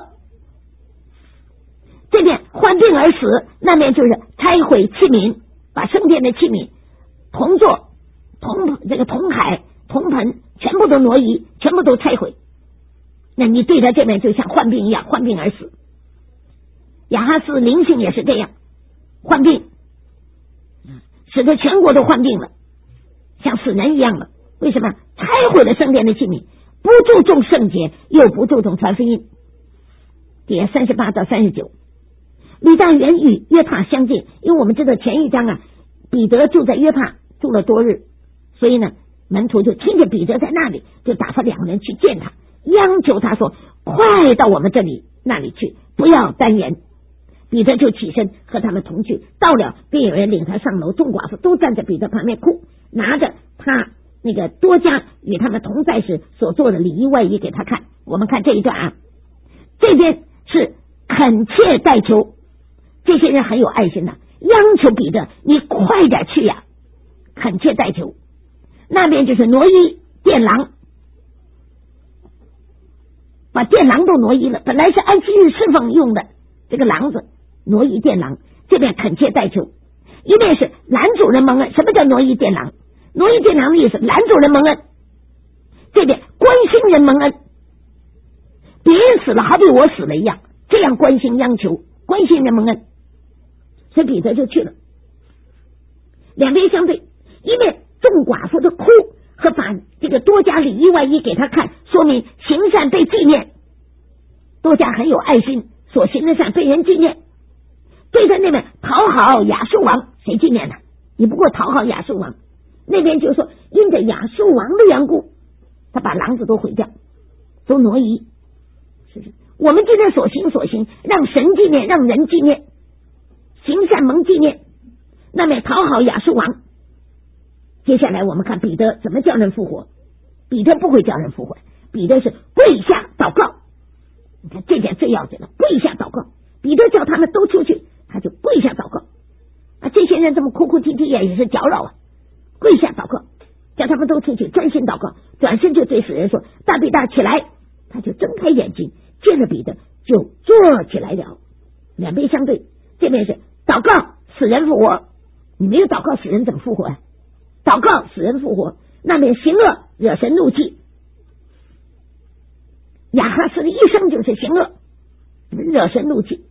这边患病而死，那边就是拆毁器皿，把圣殿的器皿铜座、铜海、铜盆全部都挪移，全部都拆毁。那你对他这边就像患病一样，患病而死。亚哈斯灵性也是这样，患病，使得全国都患病了，像死人一样了。为什么？拆毁了圣殿的器皿，不注重圣洁，又不注重传福音。第38到39，吕大元与约帕相近，因为我们知道前一章啊，彼得住在约帕住了多日，所以呢，门徒就听见彼得在那里，就打发两个人去见他，央求他说：快到我们这里那里去，不要单言。彼得就起身和他们同去，到了便有人领他上楼，众寡妇都站在彼得旁边哭，拿着他那个多加与他们同在时所做的里衣外衣给他看。我们看这一段啊，这边是恳切代求，这些人很有爱心的，央求彼得你快点去呀，恳切代求。那边就是挪移殿廊，把殿廊都挪移了，本来是安息日侍奉用的这个廊子，挪移殿廊。这边恳切代求，一面是男主人蒙恩。什么叫挪移殿廊？挪移殿廊的意思，男主人蒙恩，这边关心人蒙恩，别人死了好比我死了一样，这样关心央求，关心人蒙恩。所以彼得就去了。两边相对，一面众寡妇的哭和把这个多加里衣外衣给他看，说明行善被纪念，多加很有爱心，所行的善被人纪念。对他那边讨好亚述王，谁纪念呢？你不过讨好亚述王。那边就说因着亚述王的缘故，他把廊子都毁掉，都挪移。是不是？我们今天所行，让神纪念，让人纪念，行善蒙纪念，那么讨好亚述王。接下来我们看彼得怎么叫人复活。彼得不会叫人复活，彼得是跪下祷告。你看这点最要紧了，跪下祷告。彼得叫他们都出去，他就跪下祷告啊！这些人这么哭哭啼啼也是搅扰啊，跪下祷告，叫他们都出去专心祷告。转身就对死人说：大比大起来！他就睁开眼睛，见了彼得就坐起来了。两边相对，这边是祷告死人复活，你没有祷告死人怎么复活啊？祷告死人复活，那边行恶惹神怒气。亚哈斯的一生就是行恶惹神怒气，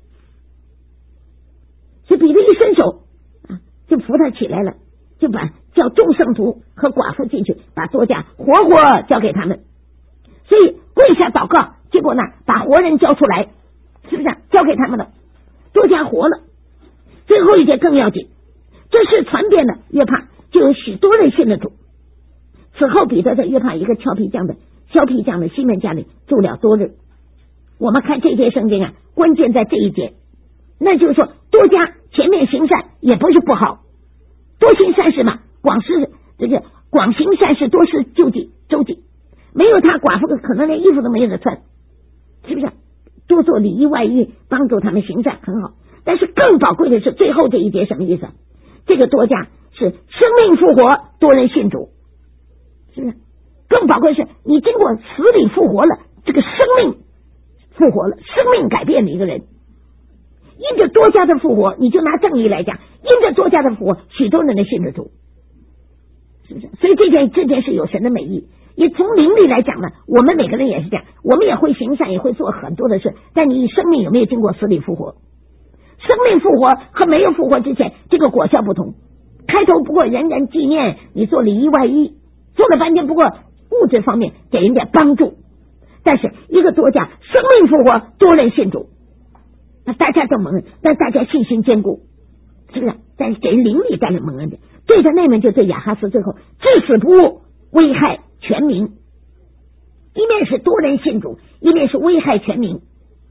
所以彼得一伸手啊，就扶他起来了，就把叫众圣徒和寡妇进去，把多加活活交给他们。所以跪下祷告，结果呢把活人交出来，是不是交给他们了？多加活了。最后一节更要紧，这是传遍了约帕，就有许多人信了主。此后彼得在约帕一个俏皮匠的削皮匠的西门家里住了多日。我们看这节圣经啊，关键在这一节，那就是说多加前面行善也不是不好，多行善事嘛，广行善事，多施周济，没有他寡妇可能连衣服都没有得穿，是不是？多做里衣外衣，帮助他们行善很好。但是更宝贵的是最后这一节什么意思？这个多加是生命复活，多人信主，是不是？更宝贵的是你经过死里复活了，这个生命复活了，生命改变了一个人。因着多加的复活，你就拿正义来讲，因着多加的复活，许多人能信得主，是不是？所以这件事有神的美意。也从灵力来讲呢，我们每个人也是这样，我们也会行善，也会做很多的事，但你生命有没有经过死里复活？生命复活和没有复活之前，这个果效不同。开头不过人人纪念，你做里衣外衣，做了半天不过物质方面给人家帮助，但是一个多加生命复活，多人信主，那大家都蒙恩，但大家信心坚固，是不是？但是给人灵力带来蒙恩的。对着那门就对亚哈斯最后至死不误，危害全民，一面是多人信主，一面是危害全民。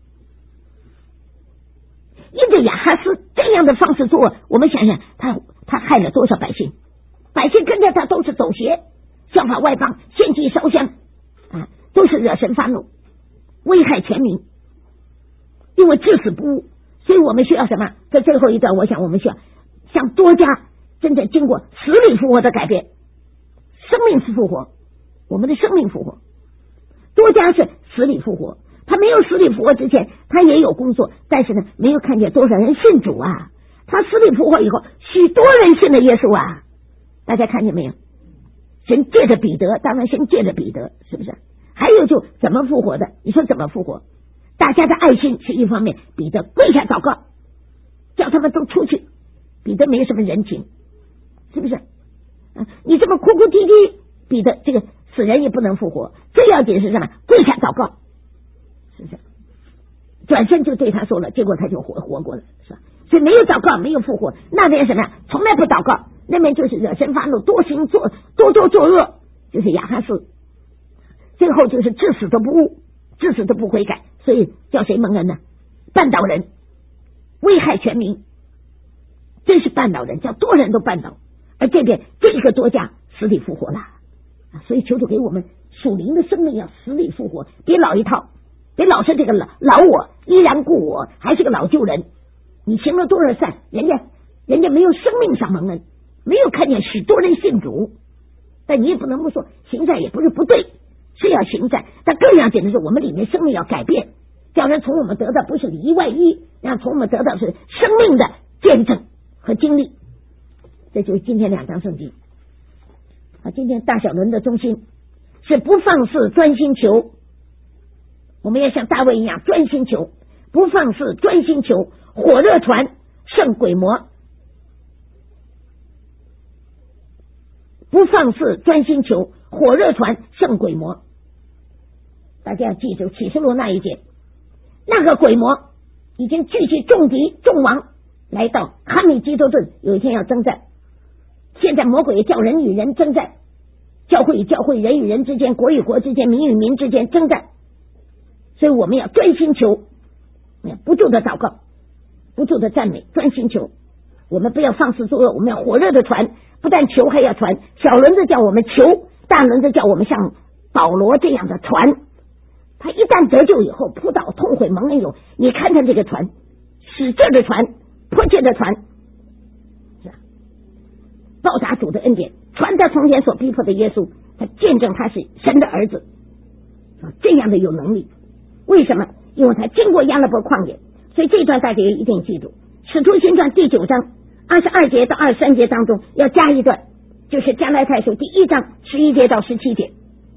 因着亚哈斯这样的方式做，我们想想他害了多少百姓，百姓跟着他都是走邪，效法外邦，献祭烧香啊，都是惹神发怒，危害全民，因为至死不误。所以我们需要什么？在最后一段，我想我们需要像多加真正经过死里复活的改变，生命复活，我们的生命复活。多加是死里复活，他没有死里复活之前，他也有工作，但是呢，没有看见多少人信主啊。他死里复活以后，许多人信了耶稣啊。大家看见没有？神借着彼得，当然神借着彼得，是不是？还有就怎么复活的？你说怎么复活？大家的爱心是一方面，彼得跪下祷告，叫他们都出去。彼得没什么人情，是不是？你这么哭哭啼啼，彼得这个死人也不能复活。最要紧是什么？跪下祷告，是不是？转身就对他说了，结果他就活过了，是吧？所以没有祷告，没有复活。那边什么呀？从来不祷告，那边就是惹神发怒，多作恶，就是亚哈斯。最后就是至死都不悟，至死都不悔改，所以叫谁蒙恩呢？绊倒人，危害全民，真是绊倒人，叫多人都绊倒。而这边这个多加死里复活了，所以求主给我们属灵的生命要死里复活，别老一套，别老是这个老我依然故我，还是个老旧人。你行了多少善，人家没有生命上蒙恩，没有看见许多人信主。但你也不能不说行善也不是不对，是要行善，但更要紧的是我们里面生命要改变，叫人从我们得到不是里衣外衣，让从我们得到是生命的见证和经历。这就是今天两章圣经。今天大小轮的中心是不放肆，专心求。我们要像大卫一样专心求，不放肆，专心求，火热传胜鬼魔。不放肆，专心求，火热传胜鬼魔。大家要记住启示录那一节，那个鬼魔已经聚集众敌众王，来到哈米基多顿，有一天要征战。现在魔鬼也叫人与人征战，教会与教会，人与人之间，国与国之间，民与民之间征战。所以我们要专心求，不住的祷告，不住的赞美，专心求。我们不要放肆作恶，我们要火热的传，不但求还要传。小轮子叫我们求，大轮子叫我们像保罗这样的传。他一旦得救以后，扑倒痛悔蒙恩有，你看看这个传，使劲的传，迫切的传，报答主的恩典，传他从前所逼迫的耶稣，他见证他是神的儿子，这样的有能力。为什么？因为他经过亚勒伯旷野。所以这段大家一定记住，使徒行传第9章22节到23节当中要加一段，就是加拉太书第1章11节到17节，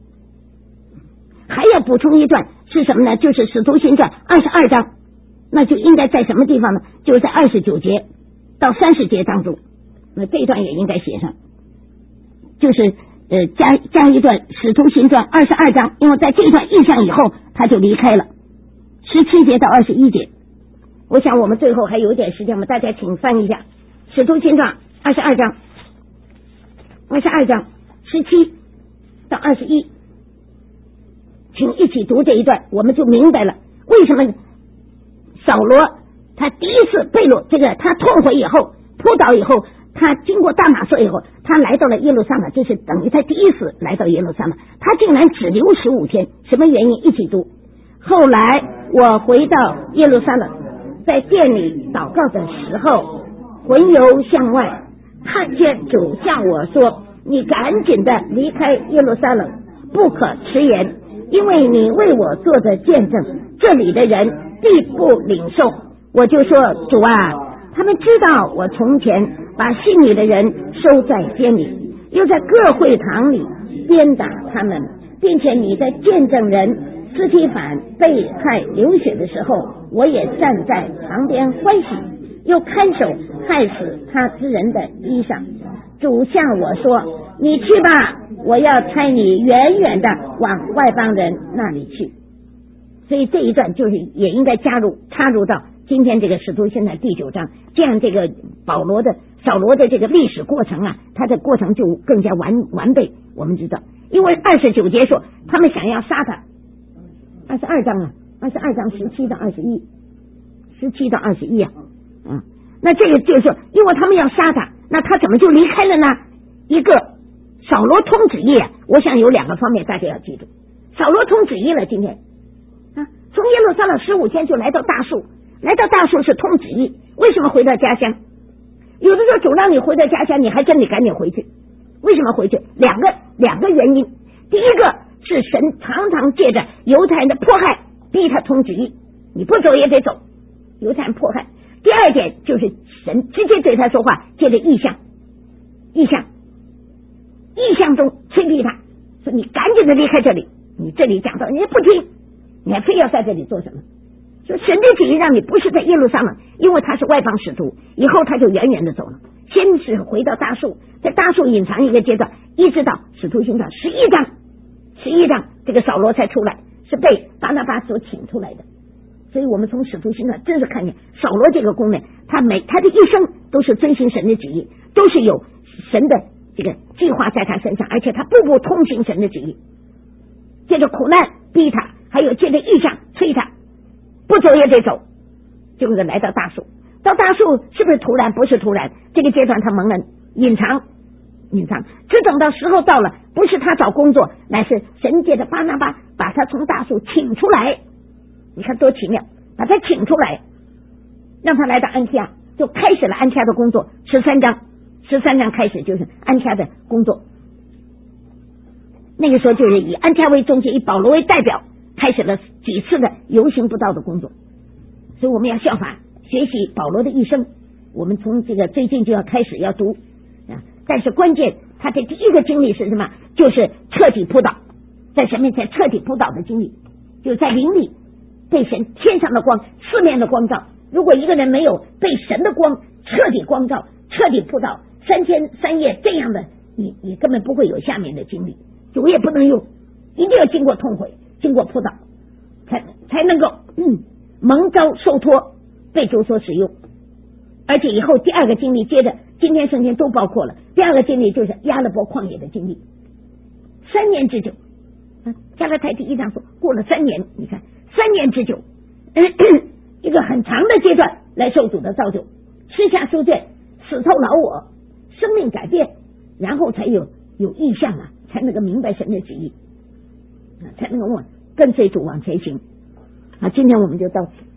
还要补充一段是什么呢？就是使徒行传22章，那就应该在什么地方呢？就是在29节到30节当中，那这一段也应该写上，就是加一段使徒行传22章，因为在这段印象以后他就离开了。17节到21节，我想我们最后还有一点时间，我们大家请翻一下使徒行传22章17到21。 请一起读这一段，我们就明白了为什么扫罗他第一次被掳，这个他痛悔以后扑倒以后，他经过大马色以后，他来到了耶路撒冷，这是等于他第一次来到耶路撒冷，他竟然只留15天，什么原因？一起读。后来我回到耶路撒冷，在殿里祷告的时候，魂游向外，看见主向我说，你赶紧的离开耶路撒冷，不可迟延，因为你为我做的见证，这里的人必不领受。我就说，主啊，他们知道我从前把信你的人收在监里，又在各会堂里鞭打他们，并且你的见证人司提反被害流血的时候，我也站在旁边欢喜，又看守害死他之人的衣裳。主向我说，你去吧，我要差你远远的往外邦人那里去。所以这一段就是也应该插入到今天这个使徒行传第9章，这样这个扫罗的这个历史过程啊，他的过程就更加完备。我们知道，因为29节说他们想要杀他，22章17到21啊，那这个就是说，因为他们要杀他，那他怎么就离开了呢？一个扫罗通旨意，我想有2个方面大家要记住。扫罗通旨意了，今天啊，从耶路撒冷15天就来到大树是通旨意。为什么回到家乡？有的时候主让你回到家乡，你还真得赶紧回去。为什么回去？两个原因。第一个是神常常借着犹太人的迫害逼他通旨意，你不走也得走，犹太人迫害。第二点就是神直接对他说话，借着异象中催逼他说，你赶紧的离开这里，你这里讲道你不听，你还非要在这里做什么？说神的旨意让你不是在耶路撒冷，因为他是外邦使徒，以后他就远远的走了，先是回到大树，在大树隐藏一个阶段，一直到使徒行传11章这个扫罗才出来，是被巴拿巴所请出来的。所以我们从使徒行传真是看见扫罗这个功能，他的一生都是遵行神的旨意，都是有神的这个计划在他身上，而且他步步通行神的旨意，借着苦难逼他，还有借着异象催他，不走也得走，就是来到大树。到大树是不是突然？不是突然，这个阶段他蒙了隐藏，只等到时候到了，不是他找工作，乃是神借着巴拿巴把他从大树请出来。你看多奇妙，把他请出来，让他来到安提阿，就开始了安提阿的工作。13章开始就是安提阿的工作。那个时候就是以安提阿为中心，以保罗为代表，开始了几次的游行布道的工作。所以我们要效法学习保罗的一生，我们从这个最近就要开始要读啊。但是关键他的第一个经历是什么？就是彻底扑倒，在神面前彻底扑倒的经历，就在灵里被神天上的光四面的光照。如果一个人没有被神的光彻底光照，彻底扑倒3天3夜这样的，你根本不会有下面的经历。主也不能用，一定要经过痛悔，经过扑倒，才能够蒙召受托，被主所使用。而且以后第二个经历，接着今天圣经都包括了。第二个经历就是亚勒伯旷野的经历，3年之久。加拉太第1章说过了3年，你看3年之久，一个很长的阶段来受主的造就，吃下书卷，死透老我，生命改变，然后才有意象啊，才能够明白神的旨意，才能够跟随主往前行。今天我们就到此。